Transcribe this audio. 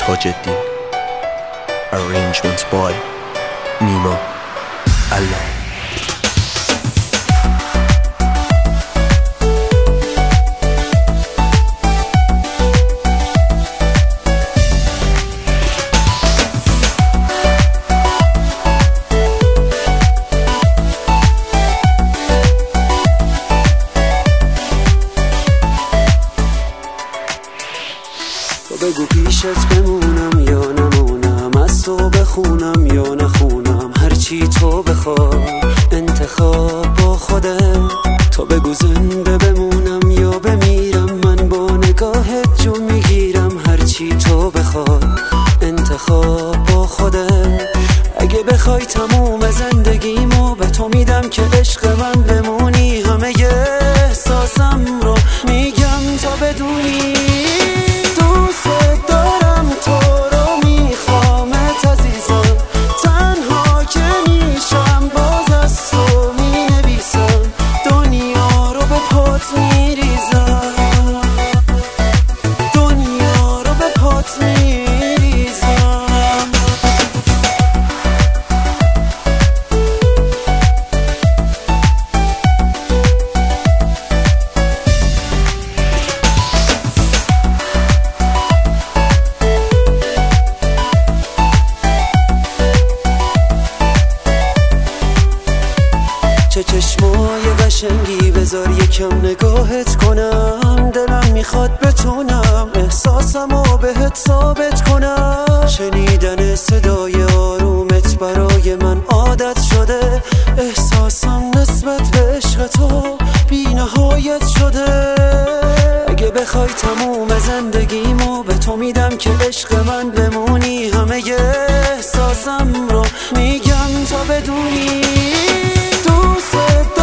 تاج‌الدین. Arrangements by نیما الله. بگو پیشت بمونم یا نمونم، از تو بخونم یا نخونم، هرچی تو بخوای انتخاب با خودم. تو بگو زنده بمونم یا بمیرم، من با نگاهت جو میگیرم، هرچی تو بخوای انتخاب با خودم. اگه بخوای تموم زندگیمو به تو میدم که عشق من بمونی، همه احساسم رو میگم تا بدونی. چه چشمای قشنگی، بذار یکم نگاهت کنم، دلم میخواد بتونم احساسمو بهت ثابت کنم. شنیدن صدای آرومت برای من عادت شده، احساسم نسبت به عشق تو بی نهایت شده. اگه بخوای تموم زندگیمو به تو میدم که عشق من بمونی، همه احساسم رو میگم تا بدونی. دوست